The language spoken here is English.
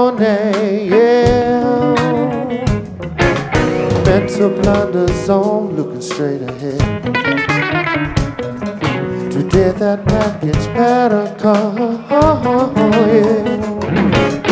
morning, yeah. Mental blinders on, looking straight ahead. Today that man gets better, yeah.